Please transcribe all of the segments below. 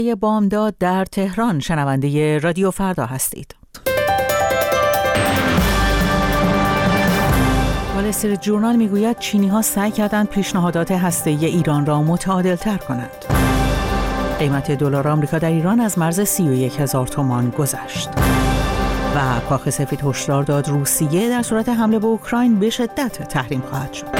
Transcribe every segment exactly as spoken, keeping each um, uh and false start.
بامداد در تهران شنونده رادیو فردا هستید. وال استریت ژورنال میگوید چینی‌ها سعی کردند پیشنهادات هسته‌ای ایران را متعادل‌تر کنند. قیمت دلار آمریکا در ایران از مرز سی و یک هزار تومان گذشت. و کاخ سفید هشدار داد روسیه در صورت حمله به اوکراین به شدت تحریم خواهد شد.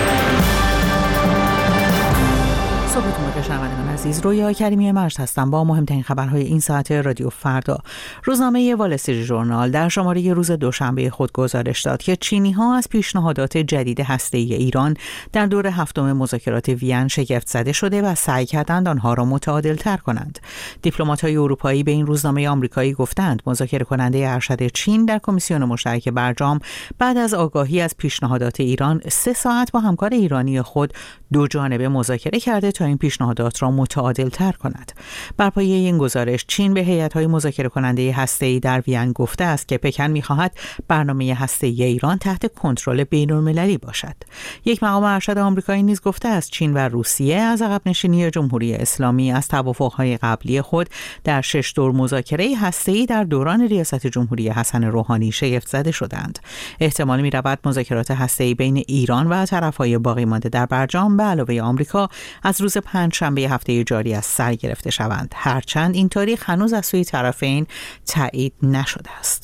صبحتون بخیر شنوندگان عزیز، رویا کریمی مجد هستم با مهمترین خبرهای این ساعت رادیو فردا. روزنامه وال استریت ژورنال در شماره روز دوشنبه خود گزارش داد که چینی‌ها از پیشنهادات جدید هسته‌ای ایران در دور هفتم مذاکرات وین شگفت زده شده و سعی کردند آنها را متعادل‌تر کنند. دیپلمات‌های اروپایی به این روزنامه آمریکایی گفتند مذاکره کننده ارشد چین در کمیسیون مشترک برجام بعد از آگاهی از پیشنهادات ایران سه ساعت با همکار ایرانی خود دو جانبه مذاکره کرده تا این پیشنهادات را متعادل تر کند. بر پایه این گزارش چین به هیئت‌های مذاکره کننده هسته‌ای در وین گفته است که پکن می‌خواهد برنامه هسته‌ای ایران تحت کنترل بین‌المللی باشد. یک مقام ارشد آمریکایی نیز گفته است چین و روسیه از عقب نشینی جمهوری اسلامی از توافق‌های قبلی خود در شش دور مذاکره هسته‌ای در دوران ریاست جمهوری حسن روحانی شگفت زده شدند. احتمال می‌رود مذاکرات هسته‌ای بین ایران و طرف‌های باقی مانده در برجام به علاوه آمریکا از روز پنجشنبه هفته جاری از سر گرفته شوند، هرچند این تاریخ هنوز از سوی طرفین تایید نشده است.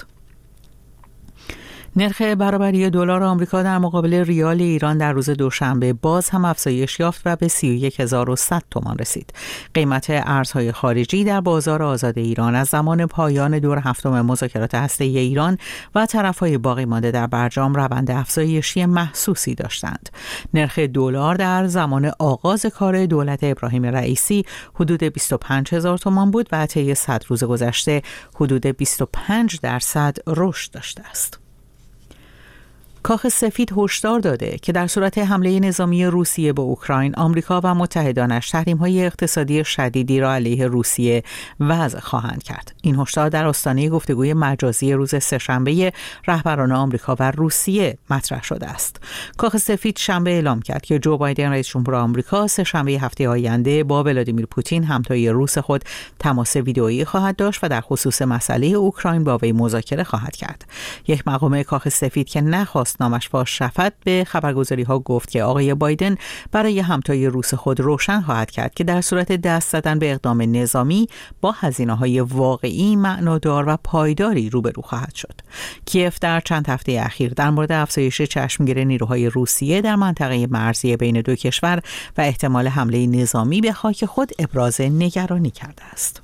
نرخ برابری دلار آمریکا در مقابل ریال ایران در روز دوشنبه باز هم افزایش یافت و به سی و یک هزار و صد تومان رسید. قیمت ارزهای خارجی در بازار آزاد ایران از زمان پایان دور هفتم مذاکرات هسته‌ای ایران و طرف‌های باقی مانده در برجام روند افزایشی محسوسی داشتند. نرخ دلار در زمان آغاز کار دولت ابراهیم رئیسی حدود بیست و پنج هزار تومان بود و طی صد روز گذشته حدود بیست و پنج درصد رشد داشته است. کاخ سفید هشدار داده که در صورت حمله نظامی روسیه به اوکراین، آمریکا و متحدانش تحریم‌های اقتصادی شدیدی را علیه روسیه وضع خواهند کرد. این هشدار در آستانه گفتگوی مجازی روز سه‌شنبه رهبران آمریکا و روسیه مطرح شده است. کاخ سفید شنبه اعلام کرد که جو بایدن رئیس جمهور آمریکا سه‌شنبه هفته آینده با ولادیمیر پوتین همتای روس خود تماس ویدئویی خواهد داشت و در خصوص مسئله اوکراین با وی مذاکره خواهد کرد. یک مقام کاخ سفید که نخواست نامش فاش شود به خبرگزاری ها گفت که آقای بایدن برای همتای روس خود روشن خواهد کرد که در صورت دست زدن به اقدام نظامی با هزینه‌های واقعی، معنادار و پایداری روبرو خواهد شد. کیف در چند هفته اخیر در مورد افزایش چشمگیر نیروهای روسیه در منطقه مرزی بین دو کشور و احتمال حمله نظامی به خاک خود ابراز نگرانی کرده است.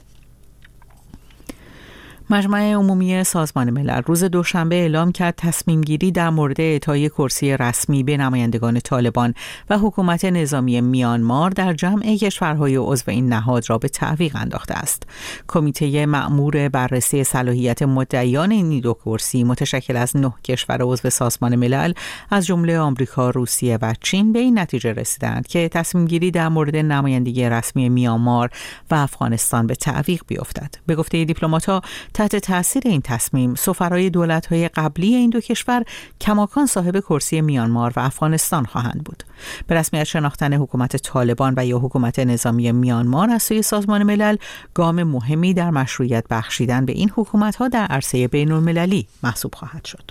مجمع عمومی سازمان ملل روز دوشنبه اعلام کرد تصمیم گیری در مورد اعطای کرسی رسمی به نمایندگان طالبان و حکومت نظامی میانمار در جمع کشورهای عضو این نهاد را به تعویق انداخته است. کمیته مأمور بررسی صلاحیت مدعیان این دو کرسی متشکل از نه کشور عضو سازمان ملل از جمله آمریکا، روسیه و چین به این نتیجه رسیدند که تصمیم گیری در مورد نمایندگی رسمی میانمار و افغانستان به تعویق بیفتد. به گفته دیپلمات‌ها تحت تاثیر این تصمیم سفرای دولت‌های قبلی این دو کشور کماکان صاحب کرسی میانمار و افغانستان خواهند بود. به رسمیت شناختن حکومت طالبان و یا حکومت نظامی میانمار از سوی سازمان ملل گام مهمی در مشروعیت بخشیدن به این حکومت‌ها در عرصه بین‌المللی محسوب خواهد شد.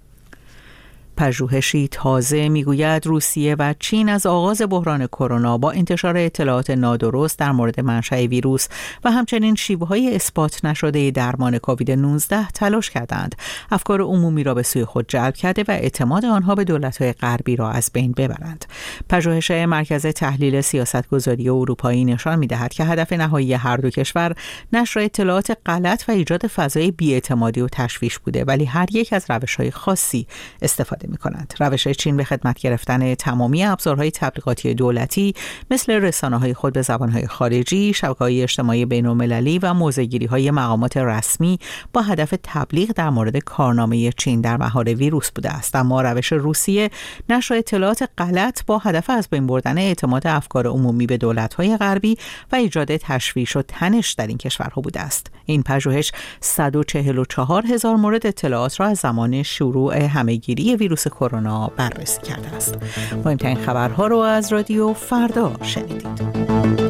پژوهشی تازه میگوید روسیه و چین از آغاز بحران کرونا با انتشار اطلاعات نادرست در مورد منشأ ویروس و همچنین شیوه‌های اثبات نشده درمان کووید نوزده تلاش کردند افکار عمومی را به سوی خود جلب کرده و اعتماد آنها به دولت‌های غربی را از بین ببرند. پژوهش مرکز تحلیل سیاستگذاری اروپایی نشان می‌دهد که هدف نهایی هر دو کشور نشر اطلاعات غلط و ایجاد فضای بی‌اعتمادی و تشویش بوده، ولی هر یک از روش‌های خاصی استفاده می‌کنند. روش چین به خدمت گرفتن تمامی ابزارهای تبلیغاتی دولتی مثل رسانه‌های خود به زبان‌های خارجی، شبکه‌های اجتماعی بین‌المللی و موضع‌گیری‌های مقامات رسمی با هدف تبلیغ در مورد کارنامه چین در مهار ویروس بوده است. اما روش روسیه نشر اطلاعات غلط با هدف از بین بردن اعتماد افکار عمومی به دولت‌های غربی و ایجاد تشویش و تنش در این کشورها بوده است. این پژوهش صد و چهل و چهار هزار مورد اطلاعات را از زمان شروع همه‌گیری ویروس کرونا بررسی کرده است. مهمترین خبرها رو از رادیو فردا شنیدید.